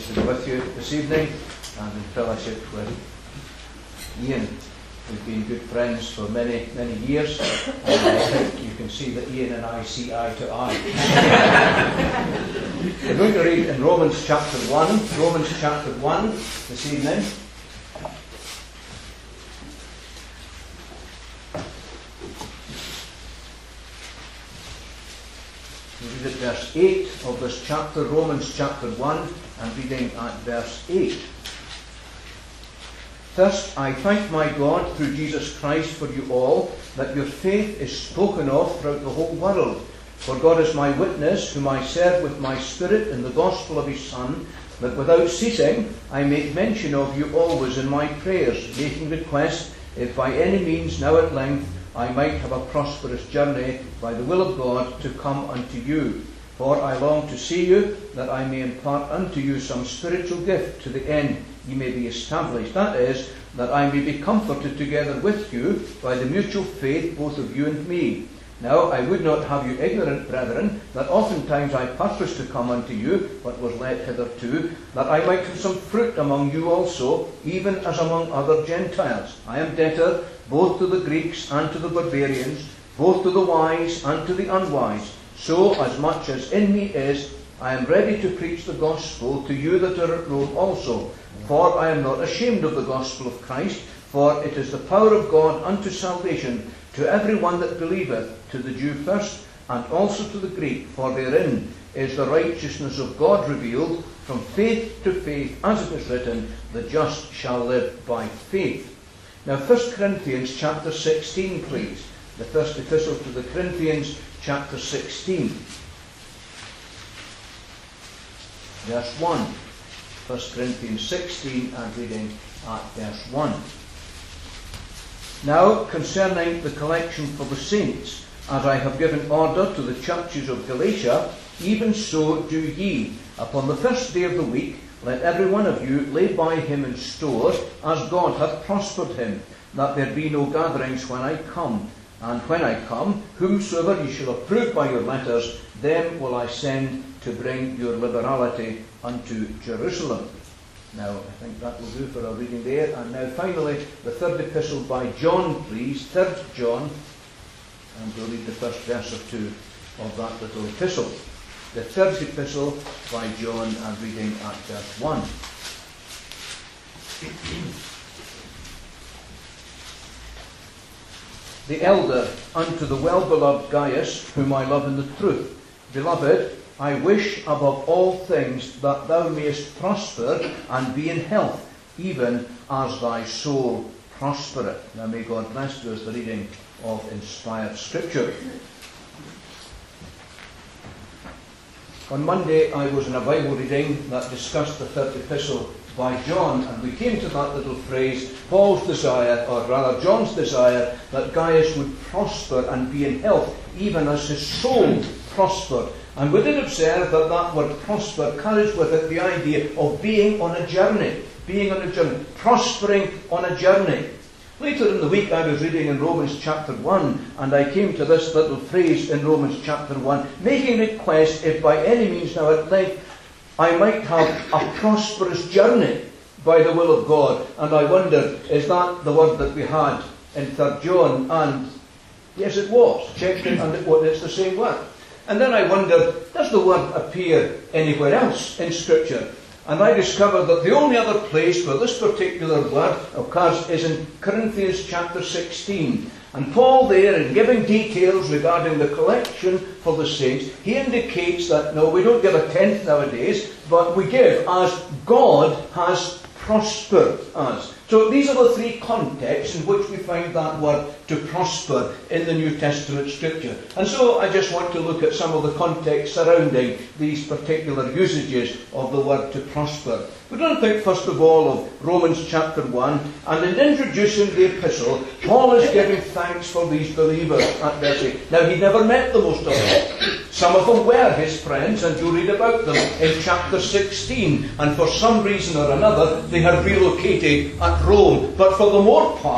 to be with you this evening and in fellowship with Ian. We've been good friends for many, many years, and I think you can see that Ian and I see eye to eye. We're going to read in Romans chapter 1 this evening. We read at verse 8 of this chapter, Romans chapter 1, and reading at verse 8. First, I thank my God through Jesus Christ for you all, that your faith is spoken of throughout the whole world. For God is my witness, whom I serve with my spirit in the gospel of his Son, that without ceasing I make mention of you always in my prayers, making request, if by any means now at length I might have a prosperous journey by the will of God to come unto you. For I long to see you, that I may impart unto you some spiritual gift, to the end ye may be established. That is, that I may be comforted together with you by the mutual faith both of you and me. Now I would not have you ignorant, brethren, that oftentimes I purposed to come unto you, but was let hitherto, that I might have some fruit among you also, even as among other Gentiles. I am debtor both to the Greeks and to the barbarians, both to the wise and to the unwise. So, as much as in me is, I am ready to preach the gospel to you that are at Rome also. For I am not ashamed of the gospel of Christ, for it is the power of God unto salvation to every one that believeth, to the Jew first, and also to the Greek. For therein is the righteousness of God revealed, from faith to faith, as it is written, the just shall live by faith. Now 1 Corinthians chapter 16, please. The first epistle to the Corinthians, chapter 16. Verse 1. 1 Corinthians 16, and reading at verse 1. Now, concerning the collection for the saints, as I have given order to the churches of Galatia, even so do ye. Upon the first day of the week, let every one of you lay by him in store, as God hath prospered him, that there be no gatherings when I come. And when I come, whomsoever ye shall approve by your letters, them will I send to bring your liberality unto Jerusalem. Now, I think that will do for our reading there. And now finally, the third epistle by John, please. 3rd John. And we'll read the first verse or two of that little epistle. The third epistle by John, and reading at verse 1. The elder unto the well-beloved Gaius, whom I love in the truth. Beloved, I wish above all things that thou mayest prosper and be in health, even as thy soul prospereth. Now may God bless to us the reading of inspired Scripture. On Monday I was in a Bible reading that discussed the third epistle by John, and we came to that little phrase, Paul's desire, or rather John's desire, that Gaius would prosper and be in health, even as his soul prospered. And we did observe that that word prosper carries with it the idea of being on a journey, prospering on a journey. Later in the week I was reading in Romans chapter 1, and I came to this little phrase in Romans chapter 1, making request, if by any means now at length I might have a prosperous journey by the will of God. And I wondered, is that the word that we had in 3rd John? And yes, it was. Checked it, and it's the same word. And then I wondered, does the word appear anywhere else in Scripture? And I discovered that the only other place where this particular word occurs is in Corinthians chapter 16. And Paul there, in giving details regarding the collection for the saints, he indicates that, no, we don't give a tenth nowadays, but we give as God has prospered us. So these are the three contexts in which we find that word to prosper in the New Testament Scripture. And so I just want to look at some of the context surrounding these particular usages of the word to prosper. We're going to think first of all of Romans chapter 1, and in introducing the epistle, Paul is giving thanks for these believers at verse 8. Now, he never met the most of them. Some of them were his friends, and you read about them in chapter 16. And for some reason or another, they had relocated at Rome. But for the most part,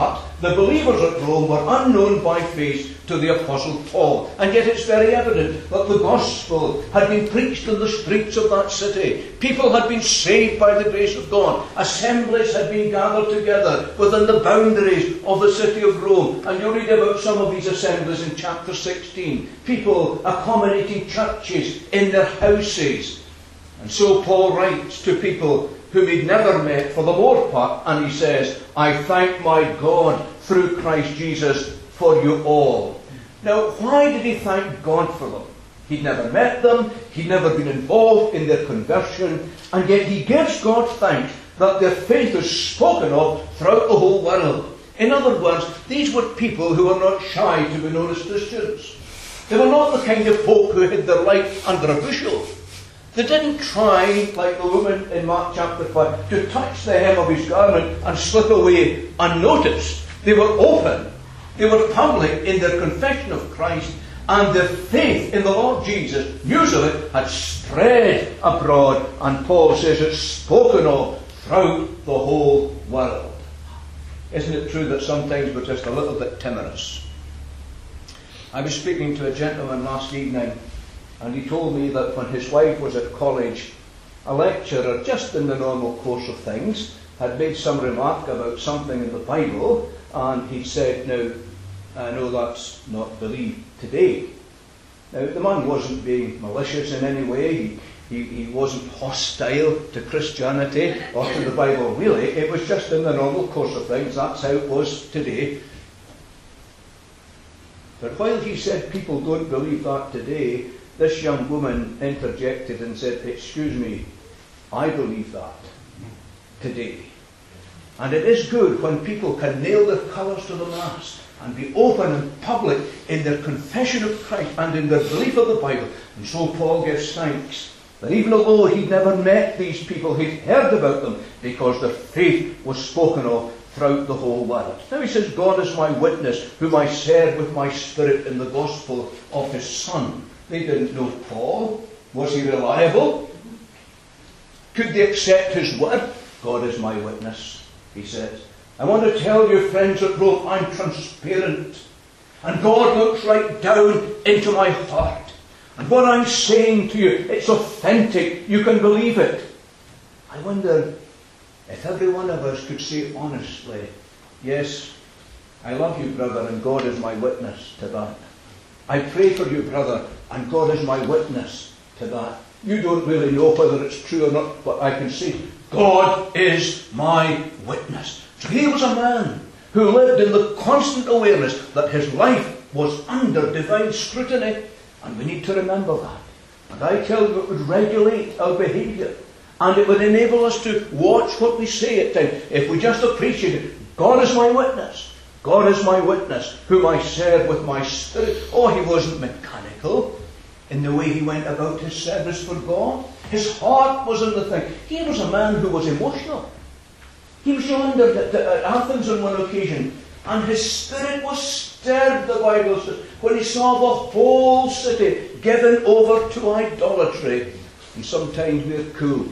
The believers at Rome were unknown by face to the Apostle Paul, and yet it's very evident that the gospel had been preached in the streets of that city. People had been saved by the grace of God. Assemblies had been gathered together within the boundaries of the city of Rome. And you read about some of these assemblies in chapter 16. People accommodating churches in their houses. And so Paul writes to people whom he'd never met for the most part, and he says, I thank my God through Christ Jesus for you all. Now, why did he thank God for them? He'd never met them, he'd never been involved in their conversion, and yet he gives God thanks that their faith is spoken of throughout the whole world. In other words, these were people who were not shy to be known as Christians. They were not the kind of folk who hid their light under a bushel. They didn't try, like the woman in Mark chapter 5, to touch the hem of his garment and slip away unnoticed. They were open. They were public in their confession of Christ, and their faith in the Lord Jesus, news of it, had spread abroad, and Paul says it's spoken of throughout the whole world. Isn't it true that sometimes we're just a little bit timorous? I was speaking to a gentleman last evening, and he told me that when his wife was at college, a lecturer, just in the normal course of things, had made some remark about something in the Bible, and he said, now, I know that's not believed today. Now, the man wasn't being malicious in any way. He wasn't hostile to Christianity or to the Bible, really. It was just in the normal course of things. That's how it was today. But while he said people don't believe that today, this young woman interjected and said, excuse me, I believe that today. And it is good when people can nail their colours to the mast and be open and public in their confession of Christ and in their belief of the Bible. And so Paul gives thanks that even although he'd never met these people, he'd heard about them because their faith was spoken of throughout the whole world. Now he says, God is my witness, whom I serve with my spirit in the gospel of his Son. They didn't know Paul. Was he reliable? Could they accept his word? God is my witness, he says. I want to tell you, friends at Rome, I'm transparent. And God looks right down into my heart. And what I'm saying to you, it's authentic. You can believe it. I wonder if every one of us could say honestly, yes, I love you, brother, and God is my witness to that. I pray for you, brother, and God is my witness to that. You don't really know whether it's true or not, but I can say, God is my witness. So he was a man who lived in the constant awareness that his life was under divine scrutiny. And we need to remember that. And I tell you, it would regulate our behaviour. And it would enable us to watch what we say at times. If we just appreciate it, God is my witness. God is my witness, whom I serve with my spirit. Oh, he wasn't mechanical in the way he went about his service for God. His heart was in the thing. He was a man who was emotional. He was yonder at Athens on one occasion, and his spirit was stirred, the Bible says, when he saw the whole city given over to idolatry. And sometimes we're cool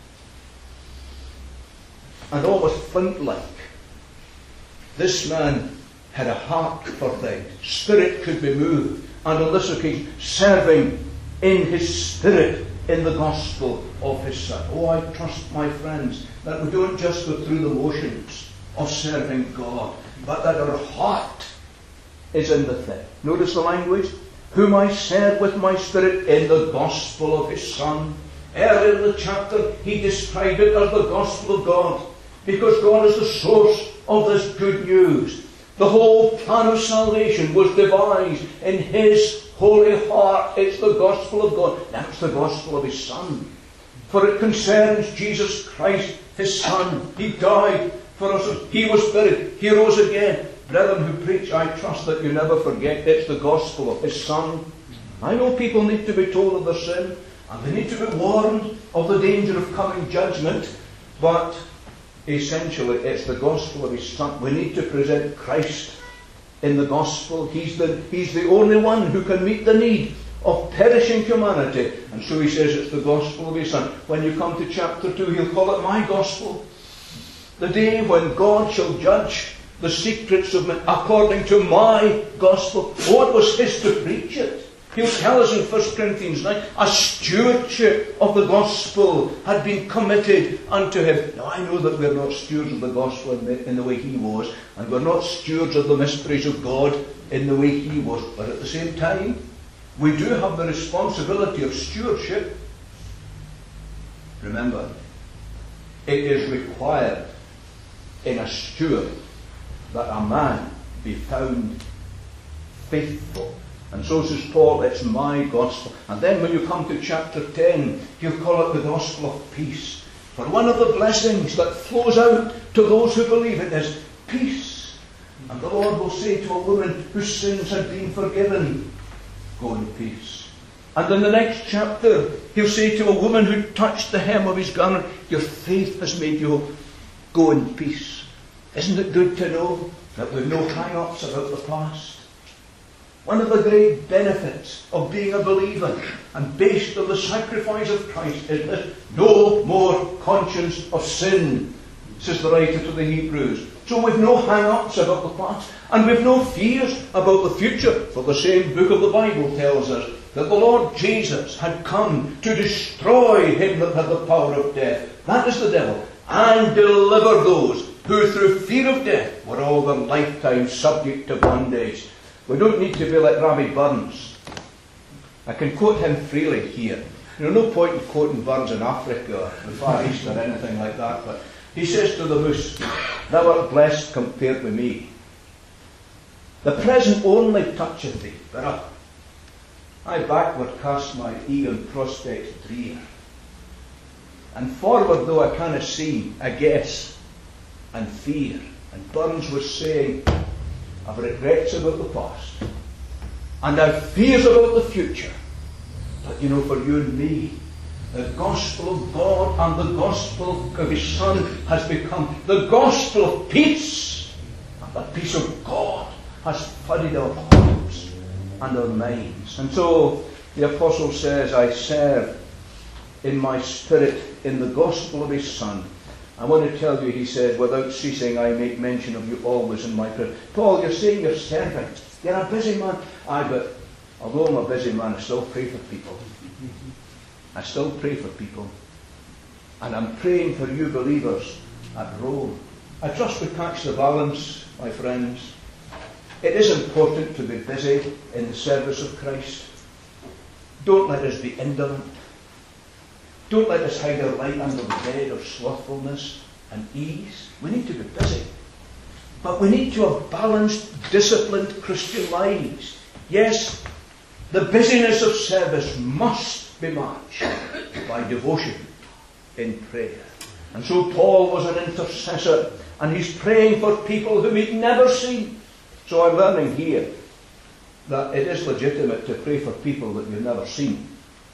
and almost flint-like. This man had a heart for things. Spirit could be moved. And on this occasion, serving in his spirit in the gospel of his Son. Oh, I trust, my friends, that we don't just go through the motions of serving God, but that our heart is in the thing. Notice the language. Whom I serve with my spirit in the gospel of his Son. Earlier in the chapter, he described it as the gospel of God, because God is the source of this good news. The whole plan of salvation was devised in his holy heart. It's the gospel of God. That's the gospel of his Son. For it concerns Jesus Christ, his Son. He died for us. He was buried. He rose again. Brethren who preach, I trust that you never forget it's the gospel of his Son. I know people need to be told of their sin, and they need to be warned of the danger of coming judgment, but essentially it's the gospel of his Son. We need to present Christ in the gospel. He's the only one who can meet the need of perishing humanity. And so he says it's the gospel of his Son. When you come to chapter 2, he'll call it my gospel. The day when God shall judge the secrets of men according to my gospel. Oh, it was his to preach it. He'll tell us in 1 Corinthians 9, a stewardship of the gospel had been committed unto him. Now I know that we're not stewards of the gospel in the way he was, and we're not stewards of the mysteries of God in the way he was, but at the same time, we do have the responsibility of stewardship. Remember, it is required in a steward that a man be found faithful. And so says Paul, it's my gospel. And then when you come to chapter 10, he'll call it the gospel of peace. For one of the blessings that flows out to those who believe it is peace. And the Lord will say to a woman whose sins had been forgiven, go in peace. And in the next chapter, he'll say to a woman who touched the hem of his garment, your faith has made you whole. Go in peace. Isn't it good to know that we've no hang-ups about the past? One of the great benefits of being a believer and based on the sacrifice of Christ is this: no more conscience of sin, says the writer to the Hebrews. So we've no hang-ups about the past, and we've no fears about the future, for the same book of the Bible tells us that the Lord Jesus had come to destroy him that had the power of death, that is the devil, and deliver those who through fear of death were all their lifetime subject to bondage. We don't need to be like Rabbi Burns. I can quote him freely here. No point in quoting Burns in Africa or the Far East or anything like that, but he says to the moose, thou art blessed compared with me. The present only toucheth thee, but I backward cast my eager prospects drear. And forward though I cannot see, I guess and fear. And Burns was saying, I've regrets about the past, and I've fears about the future. But you know, for you and me, the gospel of God and the gospel of his Son has become the gospel of peace. And the peace of God has flooded our hearts and our minds. And so the apostle says, I serve in my spirit in the gospel of his Son. I want to tell you, he says, without ceasing I make mention of you always in my prayer. Paul, you're saying you're serving. You're a busy man. Aye, but although I'm a busy man, I still pray for people. I still pray for people. And I'm praying for you believers at Rome. I trust we catch the balance, my friends. It is important to be busy in the service of Christ. Don't let us be indolent. Don't let us hide our light under the bed of slothfulness and ease. We need to be busy. But we need to have balanced, disciplined Christian lives. Yes, the busyness of service must be matched by devotion in prayer. And so Paul was an intercessor, and he's praying for people whom he'd never seen. So I'm learning here that it is legitimate to pray for people that you've never seen.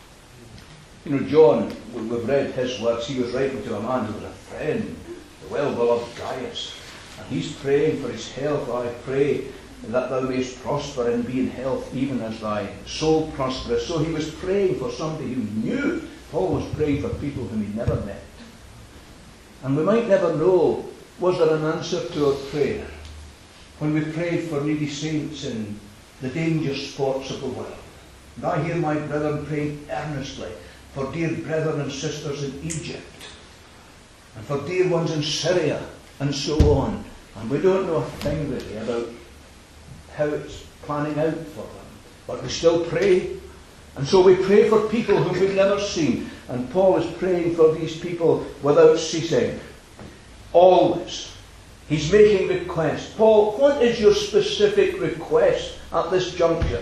You know, John, we've read his words. He was writing to a man who was a friend, the well-beloved Gaius. And he's praying for his health. I pray that thou mayest prosper and be in health, even as thy soul prospereth. So he was praying for somebody who knew. Paul was praying for people whom he never met. And we might never know, was there an answer to our prayer when we prayed for needy saints in the danger sports of the world? And I hear my brethren praying earnestly for dear brethren and sisters in Egypt, and for dear ones in Syria, and so on. And we don't know a thing really about how it's planning out for them. But we still pray. And so we pray for people whom we've never seen. And Paul is praying for these people without ceasing. Always. He's making requests. Paul, what is your specific request at this juncture?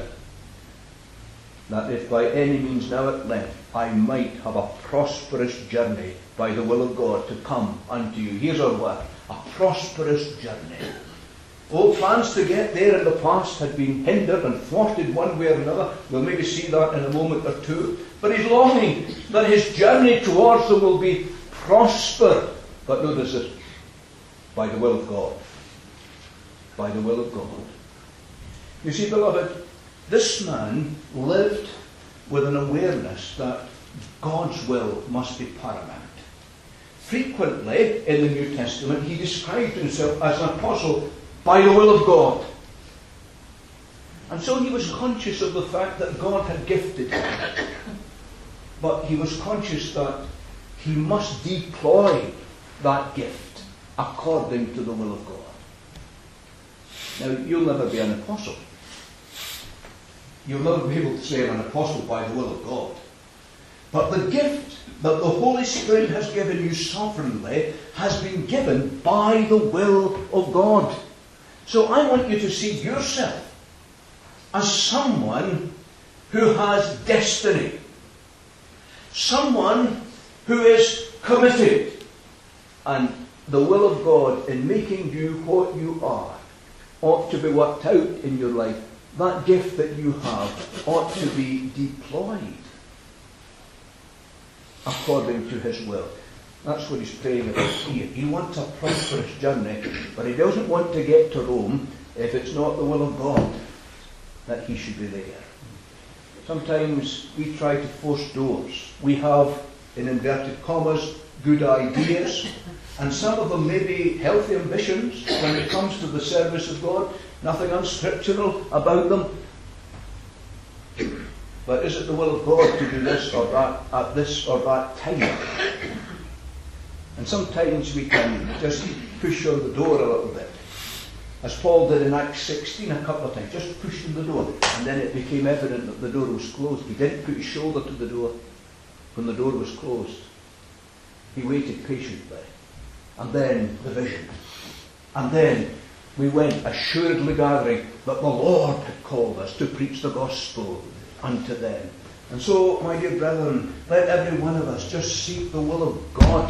That if by any means now at length I might have a prosperous journey by the will of God to come unto you. Here's our word, a prosperous journey. All plans to get there in the past had been hindered and thwarted one way or another. We'll maybe see that in a moment or two. But he's longing that his journey towards them will be prosper. But notice it, by the will of God. By the will of God. You see, beloved, this man lived with an awareness that God's will must be paramount. Frequently in the New Testament he described himself as an apostle by the will of God. And so he was conscious of the fact that God had gifted him. But he was conscious that he must deploy that gift according to the will of God. Now, you'll never be an apostle. You'll never be able to say I'm an apostle by the will of God. But the gift that the Holy Spirit has given you sovereignly has been given by the will of God. So I want you to see yourself as someone who has destiny. Someone who is committed. And the will of God in making you what you are ought to be worked out in your life. That gift that you have ought to be deployed according to his will. That's what he's praying about here. He wants a prosperous journey, but he doesn't want to get to Rome if it's not the will of God that he should be there. Sometimes we try to force doors. We have, in inverted commas, good ideas, and some of them may be healthy ambitions when it comes to the service of God. Nothing unscriptural about them. But is it the will of God to do this or that at this or that time? And sometimes we can just push on the door a little bit. As Paul did in Acts 16 a couple of times, just pushed on the door. And then it became evident that the door was closed. He didn't put his shoulder to the door when the door was closed. He waited patiently. And then the vision. And then we went assuredly gathering that the Lord had called us to preach the gospel unto them. And so, my dear brethren, let every one of us just seek the will of God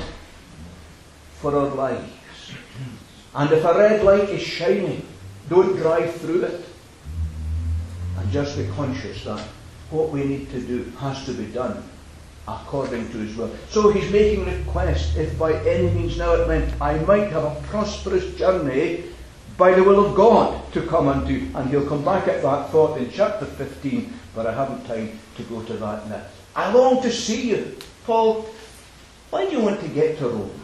for our lives. And if a red light is shining, don't drive through it. And just be conscious that what we need to do has to be done according to his will. So he's making request, if by any means now it meant I might have a prosperous journey by the will of God to come unto. And he'll come back at that thought in chapter 15, but I haven't time to go to that now. I long to see you. Paul, why do you want to get to Rome?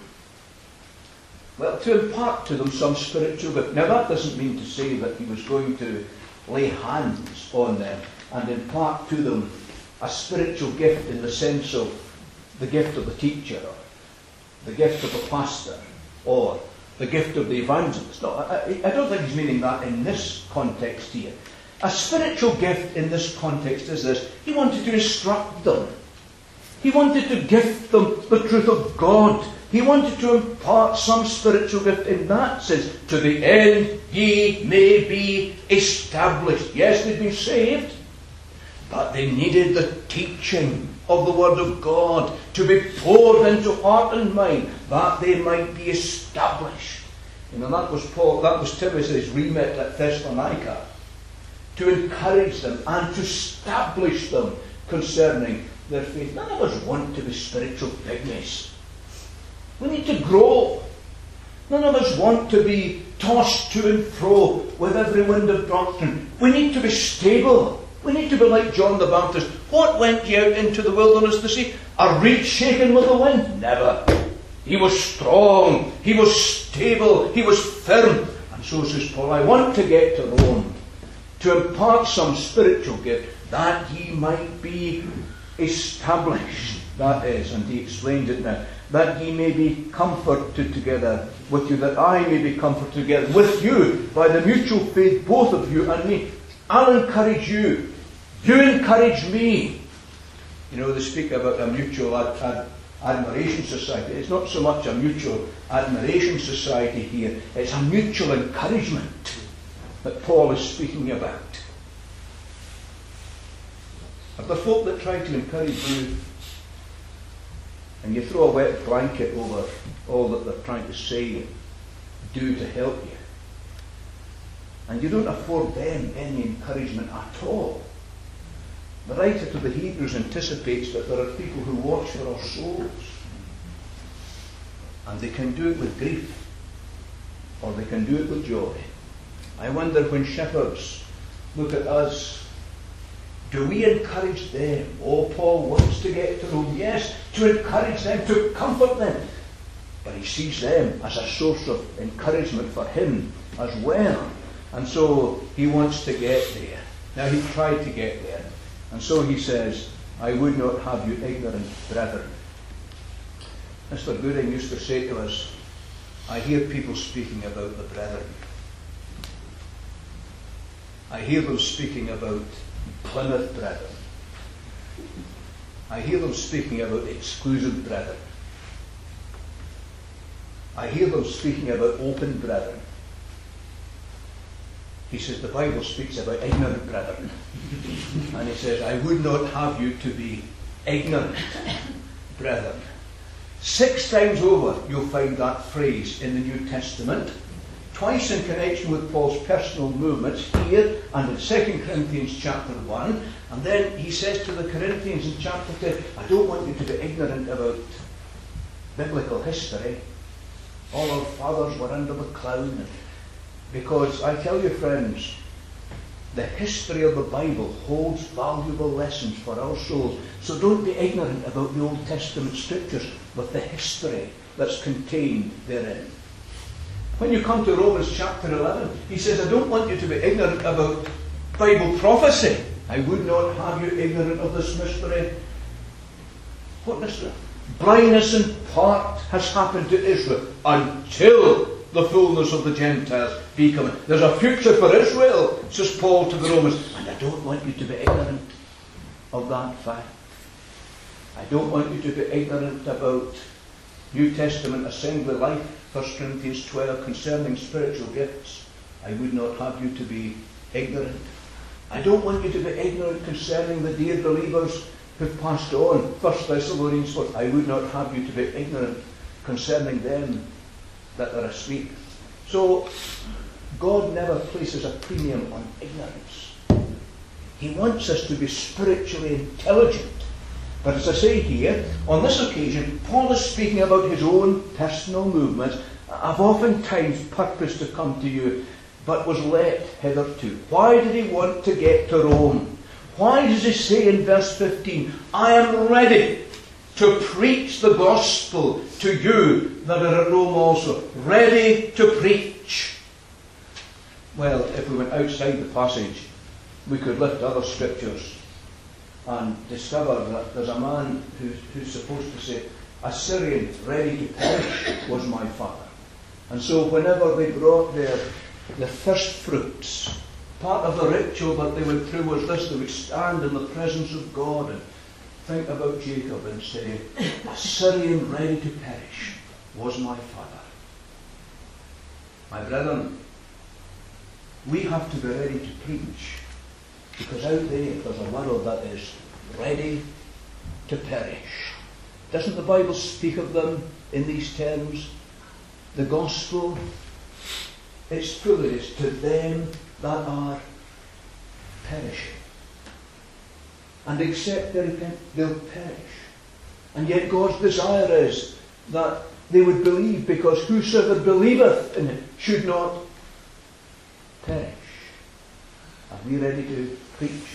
Well, to impart to them some spiritual gift. Now that doesn't mean to say that he was going to lay hands on them and impart to them a spiritual gift in the sense of the gift of the teacher, or the gift of the pastor, or the gift of the evangelist. No, I don't think he's meaning that in this context here. A spiritual gift in this context is this. He wanted to instruct them. He wanted to give them the truth of God. He wanted to impart some spiritual gift in that sense. To the end ye may be established. Yes, they'd been saved, but they needed the teaching of the Word of God to be poured into heart and mind, that they might be established. You know, that was Timothy's remit at Thessalonica, to encourage them and to establish them concerning their faith. None of us want to be spiritual pygmies. We need to grow. None of us want to be tossed to and fro with every wind of doctrine. We need to be stable. We need to be like John the Baptist. What went ye out into the wilderness to see? A reed shaken with the wind? Never. He was strong. He was stable. He was firm. And so says Paul, I want to get to Rome to impart some spiritual gift that ye might be established. That is, and he explains it now, that ye may be comforted together with you, that I may be comforted together with you by the mutual faith, both of you and me. I'll encourage you. You encourage me. You know, they speak about a mutual admiration society. It's not so much a mutual admiration society here. It's a mutual encouragement that Paul is speaking about. Are there folk that try to encourage you, and you throw a wet blanket over all that they're trying to say and do to help you, and you don't afford them any encouragement at all? The writer to the Hebrews anticipates that there are people who watch for our souls, and they can do it with grief, or they can do it with joy. I wonder, when shepherds look at us, do we encourage them? Oh, Paul wants to get to Rome, yes, to encourage them, to comfort them. But he he sees them as a source of encouragement for him as well. And so he wants to get there. Now he tried to get there. And so he says, I would not have you ignorant, brethren. Mr. Gooding used to say to us, I hear people speaking about the brethren. I hear them speaking about Plymouth brethren. I hear them speaking about exclusive brethren. I hear them speaking about open brethren. He says the Bible speaks about ignorant brethren. And he says, I would not have you to be ignorant, brethren. 6 times over you'll find that phrase in the New Testament. Twice in connection with Paul's personal movements here and in 2 Corinthians chapter 1. And then he says to the Corinthians in chapter 10, I don't want you to be ignorant about biblical history. All our fathers were under the cloud. Because I tell you, friends, the history of the Bible holds valuable lessons for our souls. So don't be ignorant about the Old Testament scriptures with the history that's contained therein. When you come to Romans chapter 11, he says, I don't want you to be ignorant about Bible prophecy. I would not have you ignorant of this mystery. What mystery? Blindness in part has happened to Israel until the fullness of the Gentiles be coming. There's a future for Israel, says Paul to the Romans. And I don't want you to be ignorant of that fact. I don't want you to be ignorant about New Testament assembly life, 1 Corinthians 12, concerning spiritual gifts. I would not have you to be ignorant. I don't want you to be ignorant concerning the dear believers who've passed on, 1 Thessalonians 4. I would not have you to be ignorant concerning them that are asleep. So, God never places a premium on ignorance. He wants us to be spiritually intelligent. But as I say here, on this occasion, Paul is speaking about his own personal movement. I've oftentimes purposed to come to you, but was let hitherto. Why did he want to get to Rome? Why does he say in verse 15, I am ready to preach the gospel to you that are at Rome also? Ready to preach. Well, if we went outside the passage, we could lift other scriptures and discover that there's a man who's supposed to say, a Syrian ready to perish was my father. And so whenever they brought the first fruits, part of the ritual that they went through was this: they would stand in the presence of God and think about Jacob and say, a Syrian ready to perish was my father. My brethren, we have to be ready to preach, because out there there's a world that is ready to perish. Doesn't the Bible speak of them in these terms? The gospel, its truth is to them that are perishing. And except they repent, they'll perish. And yet God's desire is that they would believe, because whosoever believeth in it should not perish. Are we ready to preach?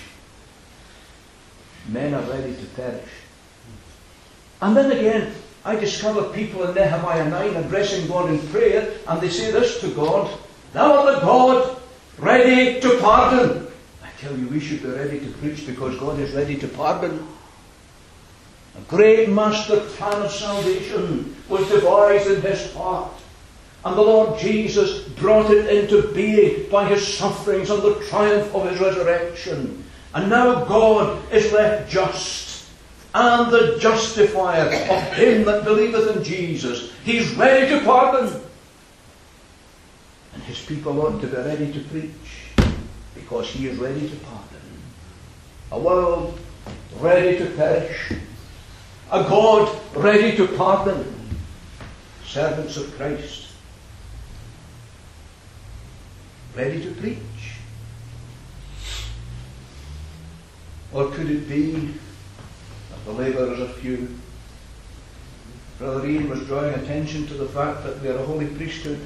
Men are ready to perish. And then again, I discover people in Nehemiah 9 addressing God in prayer, and they say this to God: Thou art the God ready to pardon. I tell you, we should be ready to preach, because God is ready to pardon. A great master plan of salvation was devised in his heart, and the Lord Jesus brought it into being by his sufferings and the triumph of his resurrection. And now God is left just, and the justifier of him that believeth in Jesus. He's ready to pardon. And his people ought to be ready to preach, because he is ready to pardon. A world ready to perish. A God ready to pardon. Servants of Christ ready to preach. Or could it be that the labourers are few? Brother Ian was drawing attention to the fact that we are a holy priesthood.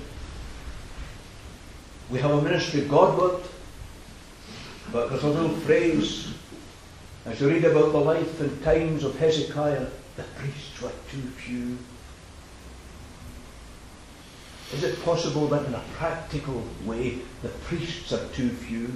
We have a ministry Godward, but there's a little phrase, as you read about the life and times of Hezekiah, the priests were too few. Is it possible that in a practical way the priests are too few?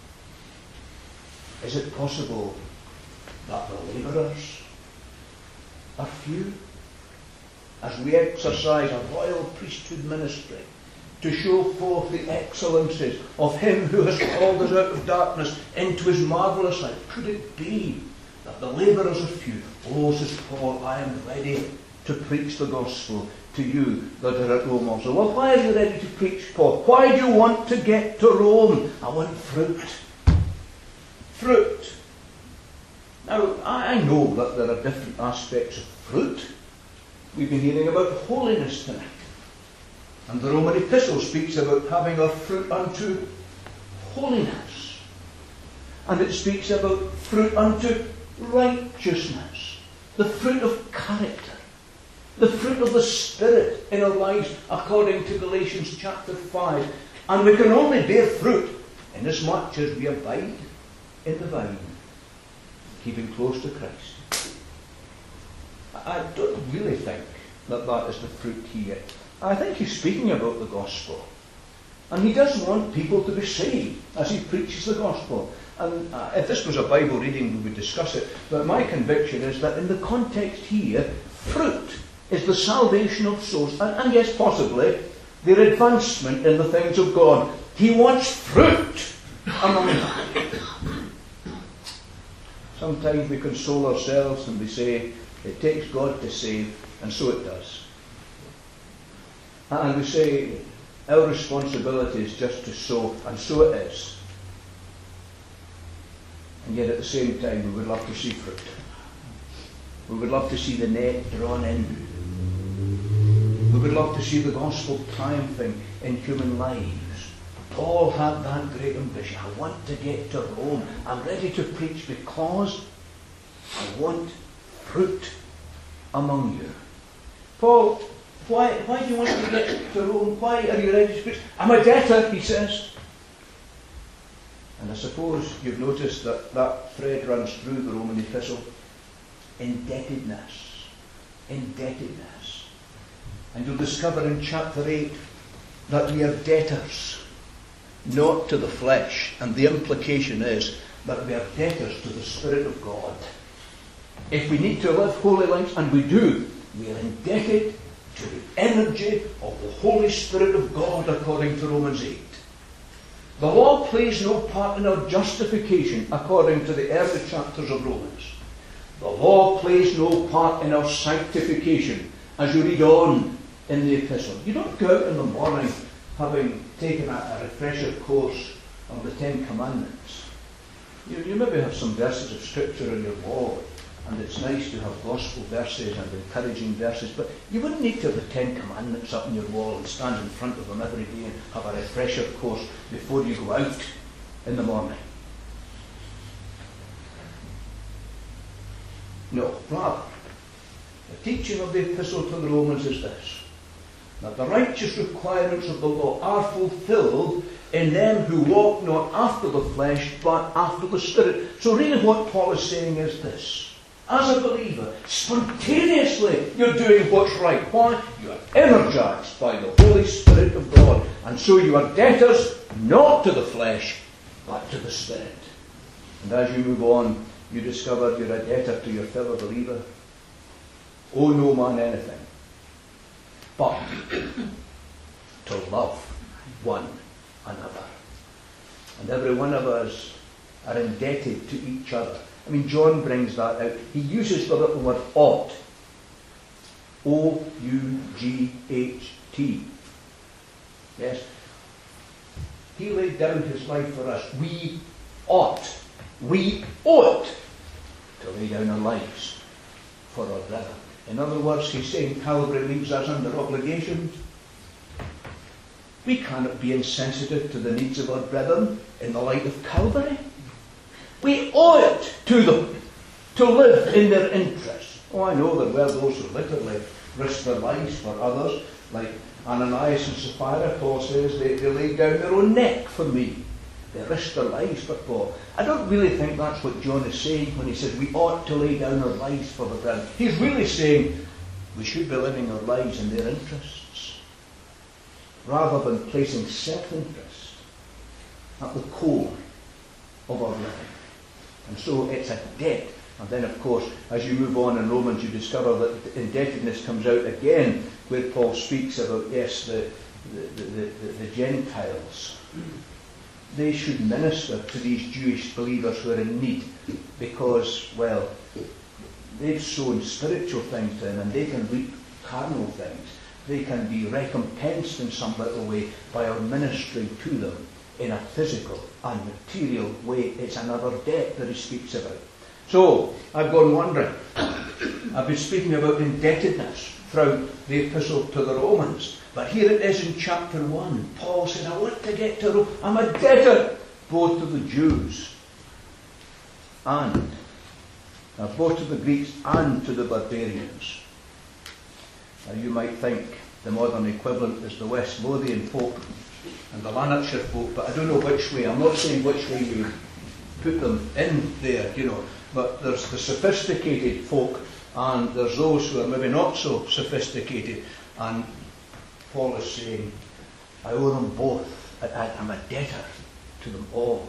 Is it possible that the labourers are few? As we exercise a royal priesthood ministry to show forth the excellencies of Him who has called us out of darkness into His marvellous light, could it be that the labourers are few? Oh, says Paul, I am ready to preach the gospel to you that are at Rome also. Well, why are you ready to preach, Paul? Why do you want to get to Rome? I want fruit. Fruit. Now, I know that there are different aspects of fruit. We've been hearing about holiness tonight. And the Roman epistle speaks about having our fruit unto holiness. And it speaks about fruit unto righteousness. The fruit of character. The fruit of the Spirit in our lives according to Galatians chapter 5. And we can only bear fruit inasmuch as we abide in the vine, keeping close to Christ. I don't really think that that is the fruit here. I think he's speaking about the gospel. And he does want people to be saved as he preaches the gospel. And if this was a Bible reading, we would discuss it. But my conviction is that in the context here, fruit is the salvation of souls. And yes, possibly, their advancement in the things of God. He wants fruit among them. Sometimes we console ourselves and we say, it takes God to save, and so it does. And we say, our responsibility is just to sow, and so it is. And yet at the same time, we would love to see fruit. We would love to see the net drawn in. We would love to see the gospel triumphing in human lives. Paul had that great ambition. I want to get to Rome. I'm ready to preach because I want fruit among you. Paul, why do you want to get to Rome? Why are you ready to preach? I'm a debtor, he says. And I suppose you've noticed that that thread runs through the Roman epistle. Indebtedness. Indebtedness. And you'll discover in chapter 8 that we are debtors, not to the flesh. And the implication is that we are debtors to the Spirit of God. If we need to live holy lives, and we do, we are indebted to the energy of the Holy Spirit of God according to Romans 8. The law plays no part in our justification according to the early chapters of Romans. The law plays no part in our sanctification as you read on in the epistle. You don't go out in the morning having taken a refresher course on the Ten Commandments. You maybe have some verses of Scripture on your wall, and it's nice to have gospel verses and encouraging verses, but you wouldn't need to have the Ten Commandments up on your wall and stand in front of them every day and have a refresher course before you go out in the morning. No, rather, the teaching of the epistle to the Romans is this, that the righteous requirements of the law are fulfilled in them who walk not after the flesh, but after the Spirit. So really what Paul is saying is this. As a believer, spontaneously you're doing what's right. Why? You are energized by the Holy Spirit of God. And so you are debtors not to the flesh, but to the Spirit. And as you move on, you discover you're a debtor to your fellow believer. Owe no man anything, but to love one another. And every one of us are indebted to each other. I mean, John brings that out. He uses the little word ought. O-U-G-H-T. Yes. He laid down his life for us. We ought. We ought to lay down our lives for our brother. In other words, he's saying Calvary leaves us under obligation. We cannot be insensitive to the needs of our brethren in the light of Calvary. We owe it to them to live in their interests. Oh, I know there were those who literally risked their lives for others, like Ananias and Sapphira. Paul says they laid down their own neck for me. They risked their lives for Paul. I don't really think that's what John is saying when he says we ought to lay down our lives for the brethren. He's really saying we should be living our lives in their interests. rather than placing self-interest at the core of our living. And so it's a debt. And then, of course, as you move on in Romans, you discover that indebtedness comes out again, where Paul speaks about, yes, the Gentiles. They should minister to these Jewish believers who are in need, because, well, they've sown spiritual things to them, and they can reap carnal things. They can be recompensed in some little way by our ministering to them in a physical and material way. It's another debt that he speaks about. So, I've gone wandering. I've been speaking about indebtedness throughout the epistle to the Romans. But here it is in chapter 1. Paul says, I want to get to Rome. I'm a debtor both to the Jews and both to the Greeks and to the barbarians. Now you might think the modern equivalent is the West Lothian folk and the Lanarkshire folk, but I don't know which way. I'm not saying which way you put them in there, but there's the sophisticated folk and there's those who are maybe not so sophisticated. And Paul is saying, I owe them both. I'm a debtor to them all.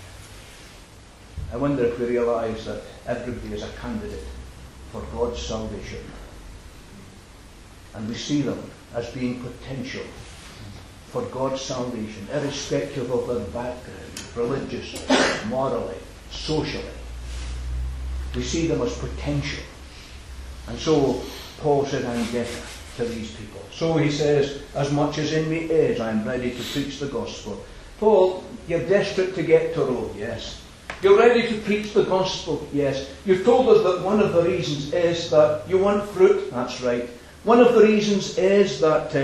I wonder if we realise that everybody is a candidate for God's salvation. And we see them as being potential for God's salvation, irrespective of their background, religiously, morally, socially. We see them as potential. And so Paul said, I'm debtor to these people. So he says, as much as in me is, I am ready to preach the gospel. Paul, you're desperate to get to Rome, yes. You're ready to preach the gospel, yes. You've told us that one of the reasons is that you want fruit, that's right. One of the reasons is that,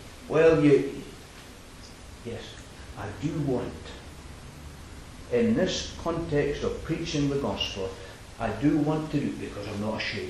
yes, I do want, in this context of preaching the gospel, I do want to do it because I'm not ashamed.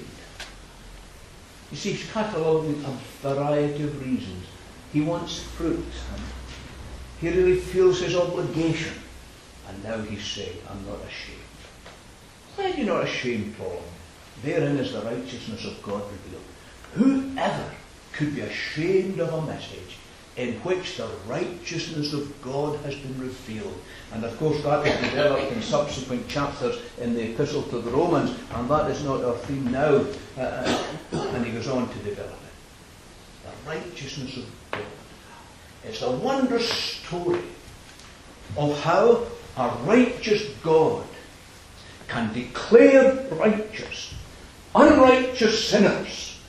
You see, he's cataloguing a variety of reasons. He wants fruit. And he really feels his obligation. And now he's saying, I'm not ashamed. Why are you not ashamed, Paul? Therein is the righteousness of God revealed. Whoever could be ashamed of a message in which the righteousness of God has been revealed? And of course that is developed in subsequent chapters in the epistle to the Romans, and that is not our theme now. And he goes on to develop it. The righteousness of God. It's a wondrous story of how a righteous God can declare righteous unrighteous sinners.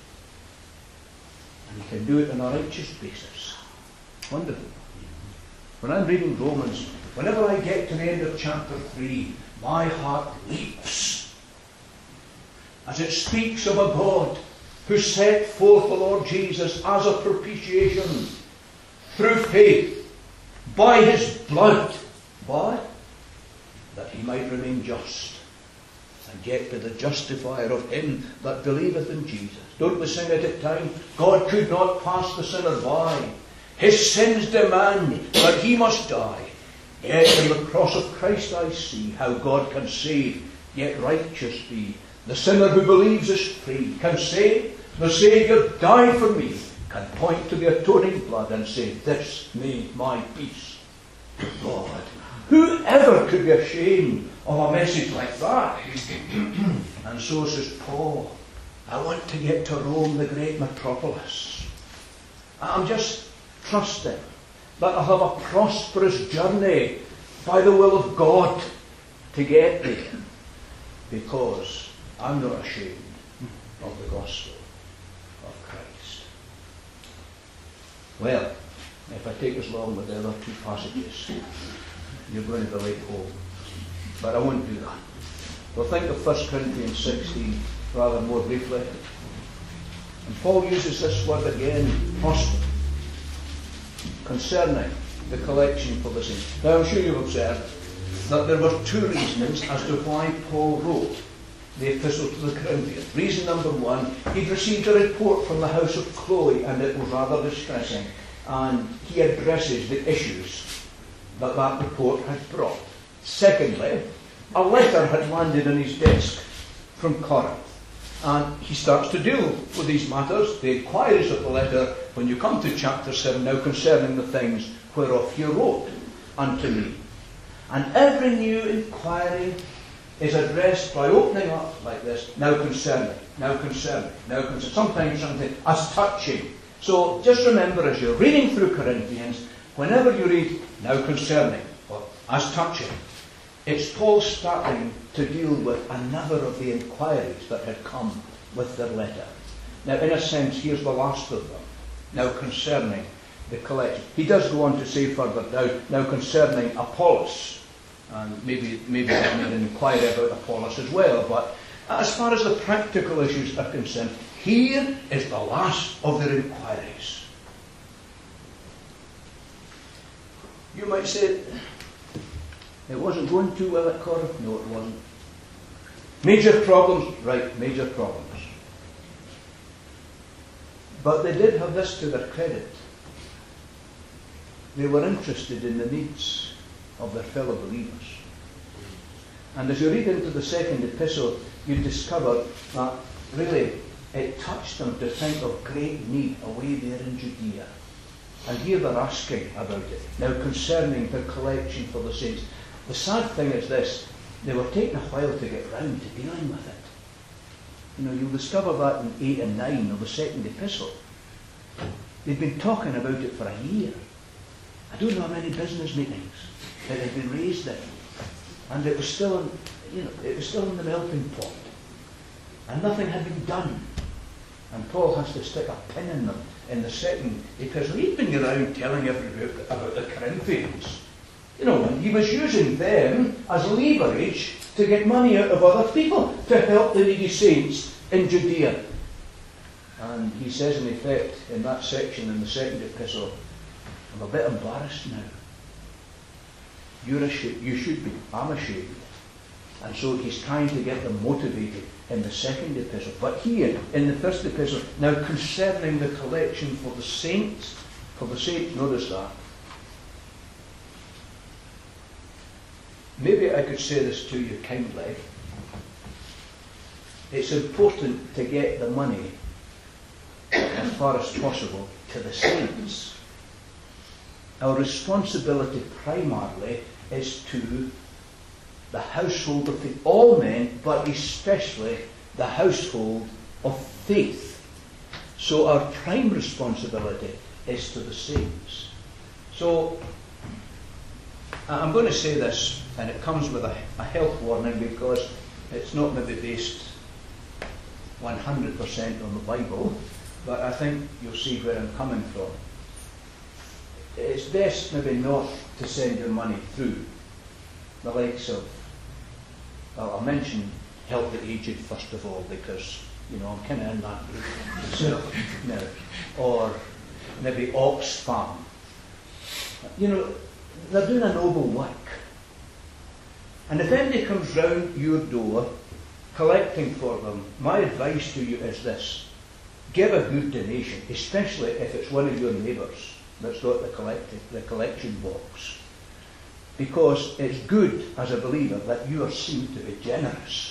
And he can do it on a righteous basis. Wonderful. When I'm reading Romans, whenever I get to the end of chapter 3, my heart leaps as it speaks of a God who set forth the Lord Jesus as a propitiation through faith by his blood. Why? That he might remain just and yet be the justifier of him that believeth in Jesus. Don't we sing it at times? God could not pass the sinner by. His sins demand that he must die. Yet in the cross of Christ I see how God can save, yet righteous be. The sinner who believes is free, can say, the Saviour died for me, can point to the atoning blood and say, this made my peace with God. Whoever could be ashamed of a message like that? And so says Paul, I want to get to Rome, the great metropolis. I'm just trusting that I'll have a prosperous journey by the will of God to get there, because I'm not ashamed of the gospel of Christ. Well, if I take us along with the other two passages, you're going to be late home. But I won't do that. We'll think of 1 Corinthians 16 rather more briefly. And Paul uses this word again, prosper, concerning the collection for the saints. Now I'm sure you've observed that there were two reasons as to why Paul wrote the epistle to the Corinthians. Reason number one, he'd received a report from the house of Chloe, and it was rather distressing, and he addresses the issues that that report had brought. Secondly, a letter had landed on his desk from Corinth, And he starts to deal with these matters, the inquiries of the letter, when you come to chapter 7, now concerning the things whereof he wrote unto me. And every new inquiry is addressed by opening up like this, now concerning, now concerning, now concerning, sometimes something as touching. So just remember, as you're reading through Corinthians, whenever you read now concerning, or as touching, it's Paul starting to deal with another of the inquiries that had come with their letter. Now, in a sense, here's the last of them, now concerning the collection. He does go on to say further now concerning Apollos, and maybe they made an inquiry about Apollos as well, but as far as the practical issues are concerned, here is the last of their inquiries. You might say, it wasn't going too well at Corinth. No, it wasn't. Major problems, right, major problems. But they did have this to their credit. They were interested in the needs of their fellow believers. And as you read into the second epistle, you discover that really it touched them to think of great need away there in Judea. And here they're asking about it. Now concerning the collection for the saints. The sad thing is this, they were taking a while to get round to dealing with it. You know, you'll discover that in 8 and 9 of the second epistle. They'd been talking about it for a year. I don't know how many business meetings that had been raised in. And it was still in the melting pot. And nothing had been done. And Paul has to stick a pin in them in the second epistle. He'd been around telling everybody about the Corinthians. You know, and he was using them as leverage to get money out of other people to help the needy saints in Judea. And he says in effect in that section in the second epistle, I'm a bit embarrassed now. You should be. I'm ashamed. And so he's trying to get them motivated in the second epistle. But here, in the first epistle, now concerning the collection for the saints, notice that. Maybe I could say this to you kindly. It's important to get the money as far as possible to the saints. Our responsibility primarily is to the household of all men, but especially the household of faith. So our prime responsibility is to the saints. So I'm going to say this, and it comes with a health warning because it's not maybe based 100% on the Bible, but I think you'll see where I'm coming from. It's best maybe not to send your money through the likes of, well, I'll mention Help the Aged first of all, because, you know, I'm kind of in that group myself now. Or maybe Oxfam. You know, they're doing a noble work. And if anybody comes round your door collecting for them, my advice to you is this. Give a good donation, especially if it's one of your neighbours that's got the collection box. Because it's good as a believer that you are seen to be generous.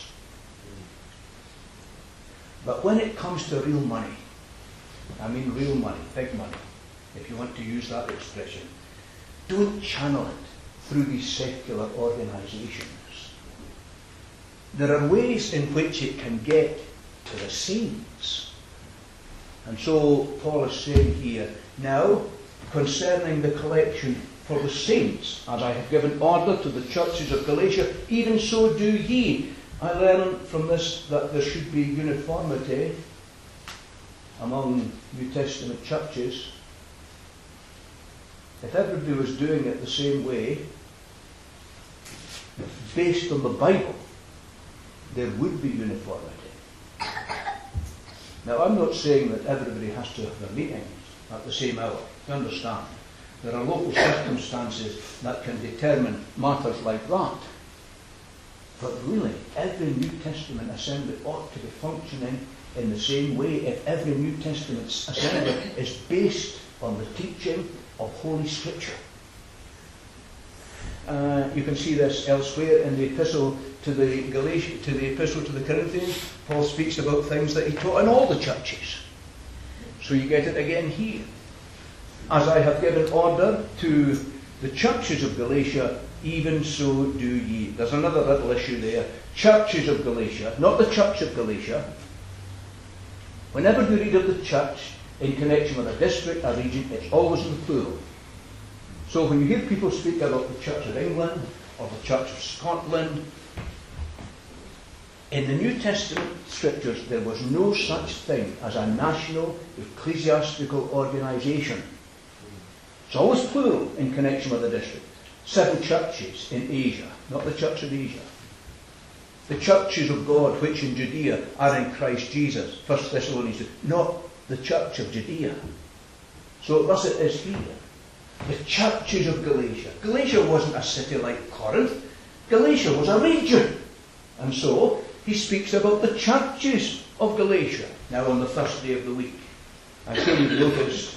But when it comes to real money, I mean real money, big money, if you want to use that expression, don't channel it through these secular organisations. There are ways in which it can get to the saints. And so Paul is saying here, now, concerning the collection for the saints, as I have given order to the churches of Galatia, even so do ye. I learn from this that there should be uniformity among New Testament churches. If everybody was doing it the same way, based on the Bible, there would be uniformity. Now, I'm not saying that everybody has to have their meetings at the same hour. You understand? There are local circumstances that can determine matters like that. But really, every New Testament assembly ought to be functioning in the same way if every New Testament assembly is based on the teaching of Holy Scripture. You can see this elsewhere in the epistle to the epistle to the Corinthians, Paul speaks about things that he taught in all the churches. So you get it again here. As I have given order to the churches of Galatia, even so do ye. There's another little issue there. Churches of Galatia, not the church of Galatia. Whenever you read of the church in connection with a district, a region, it's always in the plural. So when you hear people speak about the Church of England or the Church of Scotland, in the New Testament scriptures there was no such thing as a national ecclesiastical organisation. It's always plural in connection with a district. 7 churches in Asia, not the Church of Asia. The churches of God which in Judea are in Christ Jesus, 1 Thessalonians 2, not the Church of Judea. So thus it is here. The churches of Galatia. Galatia wasn't a city like Corinth. Galatia was a region. And so he speaks about the churches of Galatia. Now on the first day of the week. I'm sure you've noticed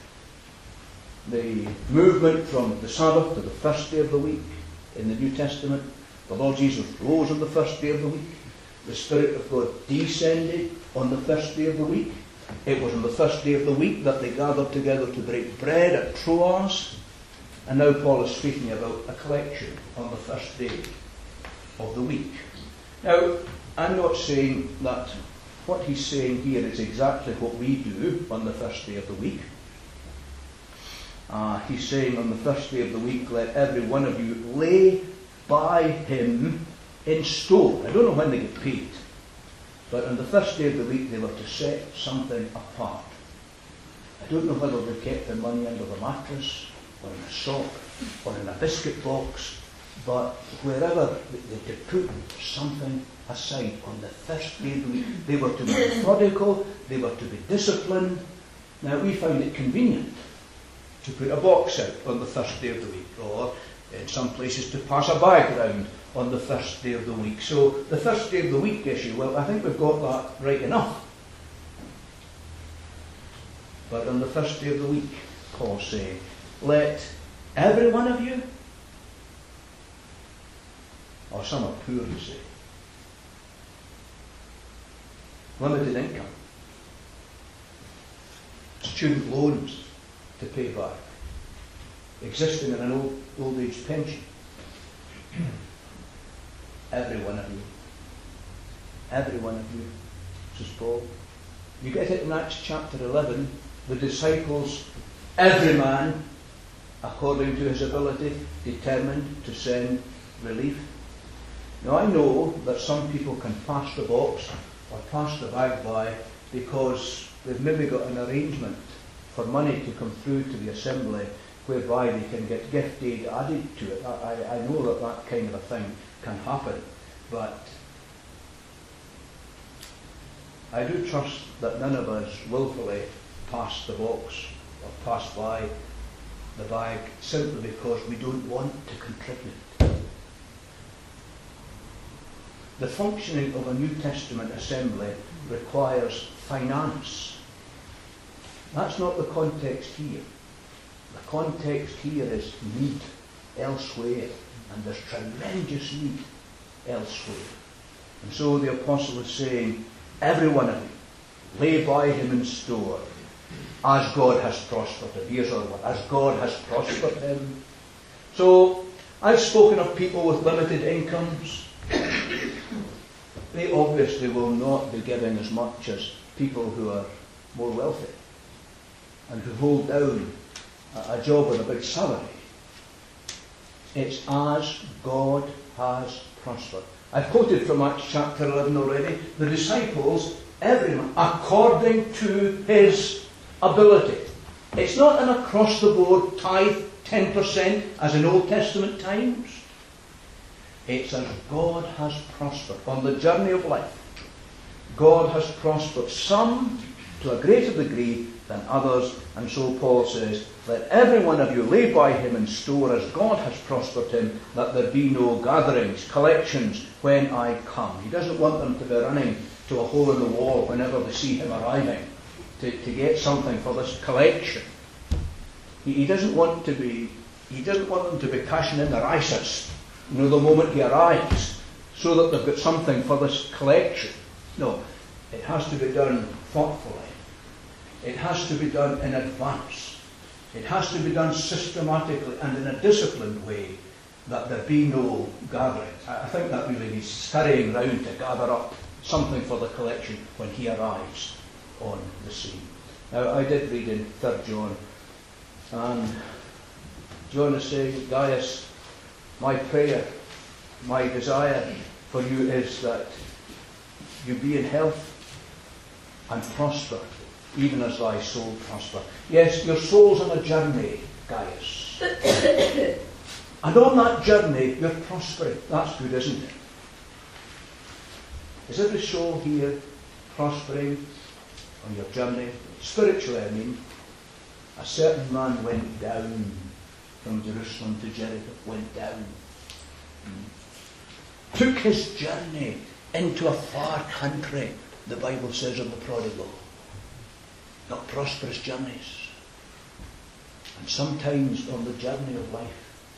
the movement from the Sabbath to the first day of the week in the New Testament. The Lord Jesus rose on the first day of the week. The Spirit of God descended on the first day of the week. It was on the first day of the week that they gathered together to break bread at Troas. And now Paul is speaking about a collection on the first day of the week. Now, I'm not saying that what he's saying here is exactly what we do on the first day of the week. He's saying on the first day of the week, let every one of you lay by him in store. I don't know when they get paid. But on the first day of the week, they were to set something apart. I don't know whether they kept their money under the mattress, or in a sock, or in a biscuit box, but wherever they put something aside on the first day of the week. They were to be methodical, they were to be disciplined. Now, we find it convenient to put a box out on the first day of the week, or in some places to pass a bag round on the first day of the week. So the first day of the week issue, well, I think we've got that right enough. But on the first day of the week, Paul saying, let every one of you, or some are poor, you say, limited income, student loans to pay back, existing in an old age pension. Every one of you. Every one of you, says Paul. You get it in Acts chapter 11. The disciples, every man, according to his ability, determined to send relief. Now I know that some people can pass the box or pass the bag by because they've maybe got an arrangement for money to come through to the assembly whereby they can get gift aid added to it. I know that kind of a thing can happen, but I do trust that none of us willfully pass the box or pass by the bag simply because we don't want to contribute. The functioning of a New Testament assembly requires finance. That's not the context here. The context here is need elsewhere, and there's tremendous need elsewhere. And so the apostle is saying, every one of you, lay by him in store, as God has prospered him. Here's our word, as God has prospered him. So, I've spoken of people with limited incomes. They obviously will not be giving as much as people who are more wealthy and who hold down a job with a big salary. It's as God has prospered. I've quoted from Acts chapter 11 already. The disciples, everyone, according to his ability. It's not an across-the-board tithe 10% as in Old Testament times. It's as God has prospered. On the journey of life, God has prospered some to a greater degree than others. And so Paul says, let every one of you lay by him in store as God has prospered him, that there be no gatherings, collections, when I come. He doesn't want them to be running to a hole in the wall whenever they see him arriving to get something for this collection. He doesn't want them to be cashing in their ISAs, the moment he arrives. so that they've got something for this collection. No, it has to be done thoughtfully. It has to be done in advance. It has to be done systematically and in a disciplined way, that there be no gathering. I think that really means scurrying round to gather up something for the collection when he arrives on the scene. Now, I did read in 3 John, and John is saying, Gaius, my prayer, my desire for you is that you be in health and prosper, even as thy soul prosper. Yes, your soul's on a journey, Gaius. And on that journey, you're prospering. That's good, isn't it? Is every soul here prospering on your journey? Spiritually, I mean. A certain man went down from Jerusalem to Jericho. Went down. Took his journey into a far country, the Bible says of the prodigal. Not prosperous journeys. And sometimes on the journey of life,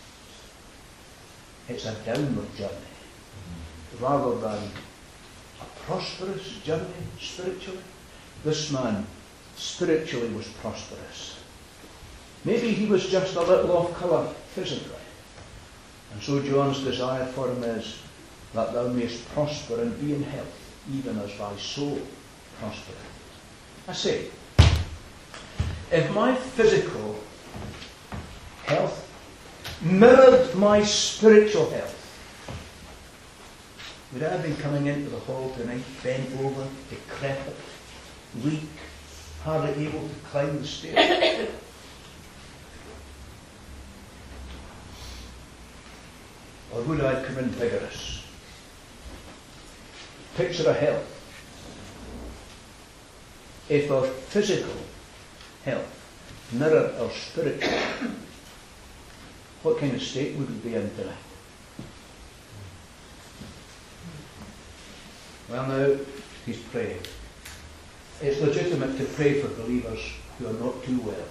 it's a downward journey, rather than a prosperous journey spiritually. This man spiritually was prosperous. Maybe he was just a little off colour physically. And so John's desire for him is that thou mayest prosper and be in health, even as thy soul prospereth. I say, if my physical health mirrored my spiritual health, would I have been coming into the hall tonight bent over, decrepit, weak, hardly able to climb the stairs? Or would I come in vigorous? Picture of health. If our physical health mirrored our spiritual, what kind of state would we be in tonight? Well, now, he's praying. It's legitimate to pray for believers who are not too well.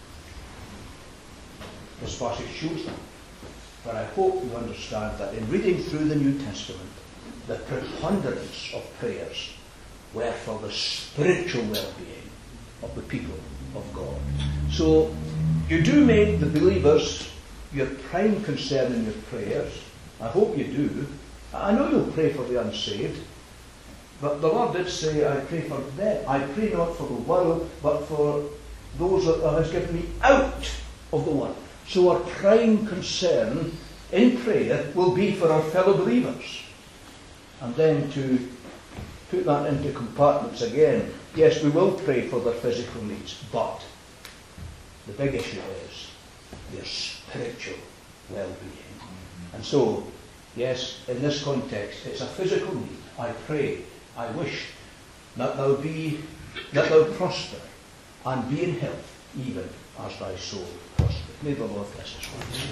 This passage shows that. But I hope you understand that in reading through the New Testament, the preponderance of prayers were for the spiritual well-being of the people of God. So, you do make the believers your prime concern in your prayers. I hope you do. I know you'll pray for the unsaved, but the Lord did say, I pray for them. I pray not for the world, but for those that thou hast given me out of the world. So our prime concern in prayer will be for our fellow believers. And then to put that into compartments again, yes, we will pray for their physical needs, but the big issue is their spiritual well-being. And so, yes, in this context, it's a physical need. I pray, I wish that thou prosper and be in health, even as thy soul prosper. May the Lord bless us.